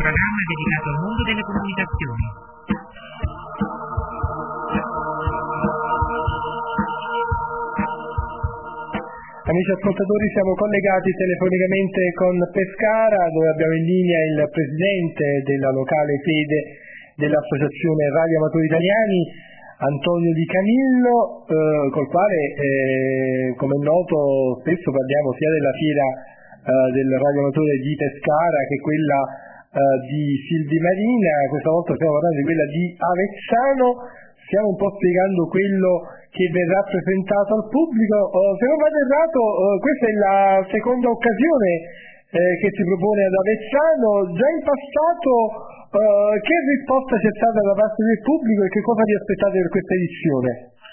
programma dedicato al mondo delle comunicazioni. Amici ascoltatori, siamo collegati telefonicamente con Pescara, dove abbiamo in linea il presidente della locale sede dell'Associazione Radio Amatori Italiani, Antonio Di Camillo, col quale, come è noto, spesso parliamo sia della fiera del radioamatore di Pescara che quella di Silvi Marina. Questa volta stiamo parlando di quella di Avezzano. Stiamo un po' spiegando quello che verrà presentato al pubblico. Se non vado errato, questa è la seconda occasione che si propone ad Avezzano. Già in passato che risposta c'è stata da parte del pubblico e che cosa vi aspettate per questa edizione?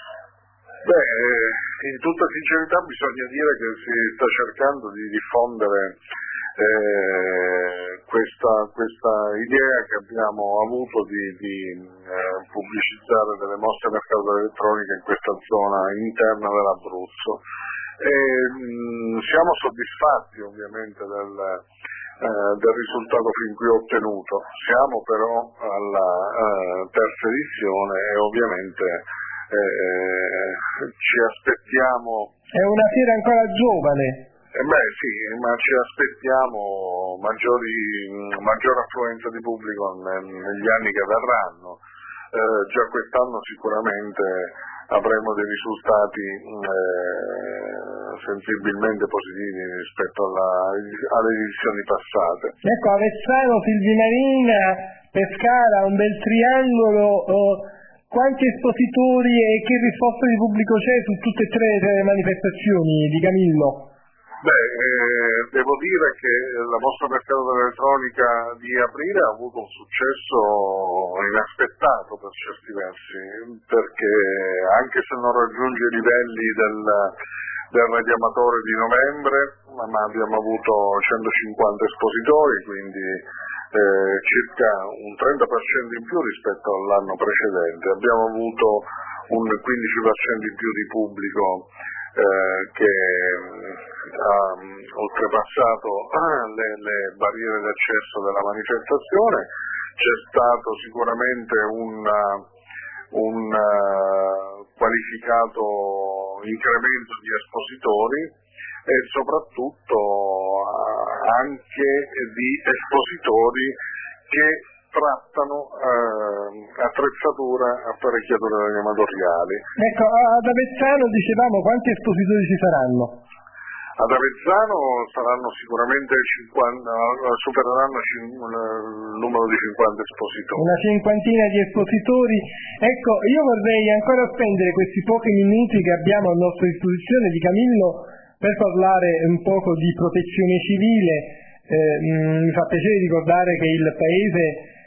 In tutta sincerità bisogna dire che si sta cercando di diffondere questa idea che abbiamo avuto di pubblicizzare delle mostre a mercato dell'elettronica in questa zona interna dell'Abruzzo. Siamo soddisfatti ovviamente del risultato fin qui ottenuto. Siamo però alla terza edizione e ovviamente ci aspettiamo. È una fiera ancora giovane. Sì, ma ci aspettiamo maggior affluenza di pubblico negli anni che verranno. Già quest'anno sicuramente avremo dei risultati sensibilmente positivi rispetto alle edizioni passate. Ecco, Avezzano, Silvi Marina, Pescara, un bel triangolo. Quanti espositori e che risposta di pubblico c'è su tutte e tre le manifestazioni, Di Camillo? Devo dire che la mostra mercato dell'elettronica di aprile ha avuto un successo inaspettato per certi versi, perché anche se non raggiunge i livelli del radioamatore di novembre, ma abbiamo avuto 150 espositori, quindi circa un 30% in più rispetto all'anno precedente. Abbiamo avuto un 15% in più di pubblico che ha oltrepassato le barriere d'accesso della manifestazione. C'è stato sicuramente un qualificato incremento di espositori e soprattutto anche di espositori che trattano attrezzatura, apparecchiature radioamatoriali. Ecco, ad Avezzano dicevamo quanti espositori ci saranno? Ad Avezzano saranno sicuramente 50, supereranno il numero di 50 espositori. Una cinquantina di espositori. Ecco, io vorrei ancora spendere questi pochi minuti che abbiamo a nostra disposizione, Di Camillo, per parlare un poco di protezione civile. Mi fa piacere ricordare che il paese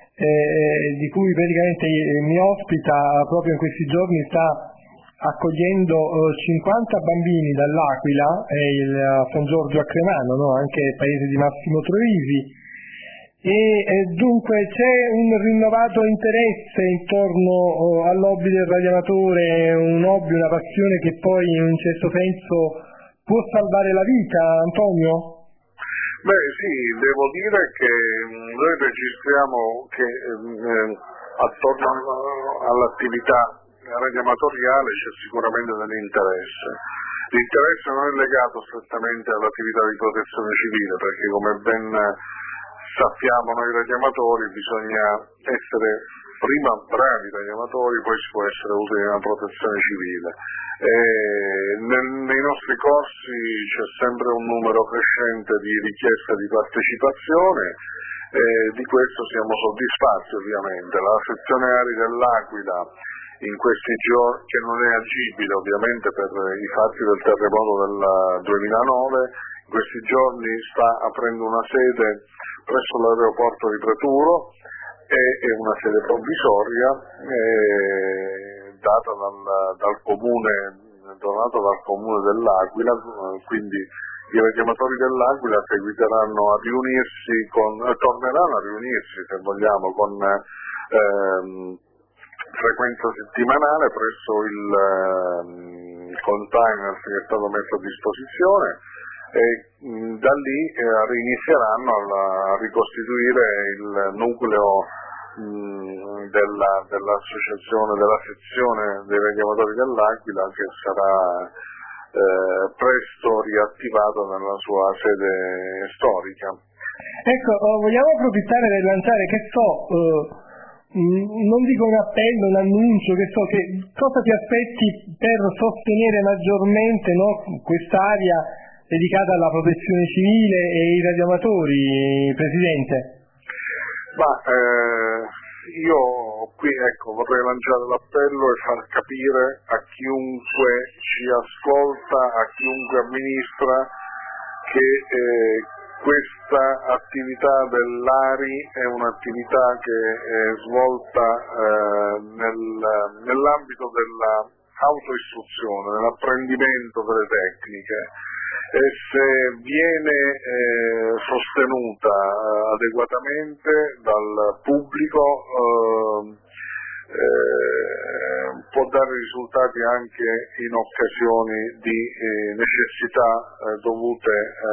di cui praticamente mi ospita proprio in questi giorni sta accogliendo 50 bambini dall'Aquila e il San Giorgio a Cremano, no? Anche il paese di Massimo Troisi, e dunque c'è un rinnovato interesse intorno all'hobby del radioamatore, un hobby, una passione che poi in un certo senso può salvare la vita, Antonio? Sì, devo dire che noi registriamo che attorno all'attività radioamatoriale c'è sicuramente dell'interesse. L'interesse non è legato strettamente all'attività di protezione civile, perché come ben sappiamo noi radioamatori bisogna essere prima bravi radioamatori, poi si può essere utili nella protezione civile. Nei nostri corsi c'è sempre un numero crescente di richieste di partecipazione, di questo siamo soddisfatti ovviamente. La sezione Ari dell'Aquila in questi giorni, che non è agibile ovviamente per i fatti del terremoto del 2009, in questi giorni sta aprendo una sede presso l'aeroporto di Preturo e una sede provvisoria data dal comune, donato dal comune dell'Aquila, quindi i radioamatori dell'Aquila torneranno a riunirsi se vogliamo con frequenza settimanale presso il container che è stato messo a disposizione e da lì inizieranno a ricostituire il nucleo dell'associazione, della sezione dei radioamatori dell'Aquila, che sarà presto riattivato nella sua sede storica. Ecco, vogliamo approfittare per lanciare, non dico un appello, un annuncio, che cosa ti aspetti per sostenere maggiormente, no, quest'area dedicata alla protezione civile e ai radioamatori, Presidente? Io qui vorrei lanciare l'appello e far capire a chiunque ci ascolta, a chiunque amministra, che questa attività dell'ARI è un'attività che è svolta nell'ambito dell'autoistruzione, nell'apprendimento delle tecniche, e se viene sostenuta adeguatamente dal pubblico può dare risultati anche in occasioni di necessità dovute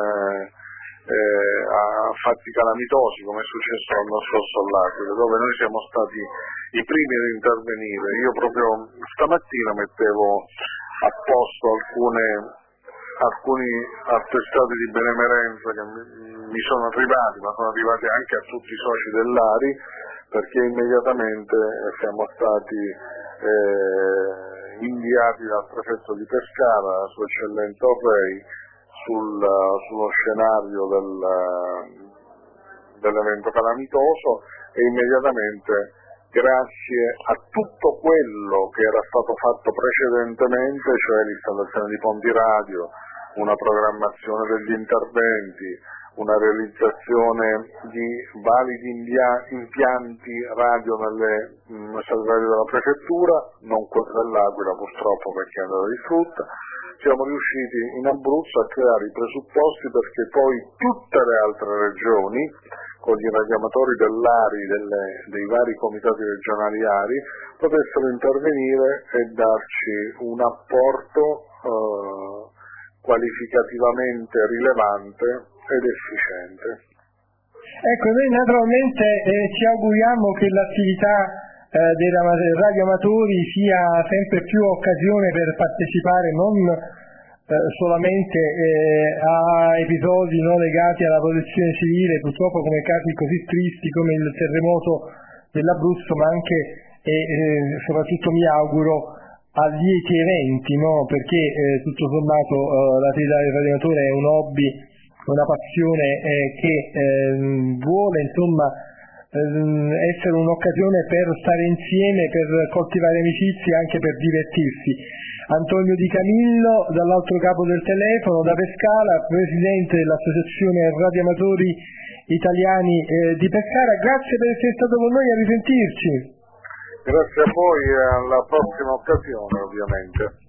a fatti calamitosi, come è successo l'anno scorso all'Aquila, dove noi siamo stati i primi ad intervenire. Io proprio stamattina mettevo a posto alcuni attestati di benemerenza che mi sono arrivati, ma sono arrivati anche a tutti i soci dell'ARI, perché immediatamente siamo stati inviati dal prefetto di Pescara, la sua eccellenza Orrei, sullo scenario dell'evento calamitoso, e immediatamente, grazie a tutto quello che era stato fatto precedentemente, cioè l'installazione di ponti radio, una programmazione degli interventi, una realizzazione di validi impianti radio nelle sale radio della prefettura, non quelle dell'Aquila purtroppo perché è andata distrutta, siamo riusciti in Abruzzo a creare i presupposti perché poi tutte le altre regioni, con gli radioamatori dell'ARI, dei vari comitati regionali ARI, potessero intervenire e darci un apporto qualificativamente rilevante ed efficiente. Ecco, noi naturalmente ci auguriamo che l'attività dei radioamatori sia sempre più occasione per partecipare non solamente a episodi non legati alla protezione civile, purtroppo come casi così tristi come il terremoto dell'Abruzzo, ma anche e soprattutto mi auguro a lieti eventi, no? Perché tutto sommato l'attività del radioamatore è un hobby, una passione che vuole essere un'occasione per stare insieme, per coltivare amicizie, anche per divertirsi. Antonio Di Camillo, dall'altro capo del telefono, da Pescara, presidente dell'Associazione Radioamatori Italiani di Pescara, grazie per essere stato con noi, a risentirci. Grazie a voi e alla prossima occasione, ovviamente.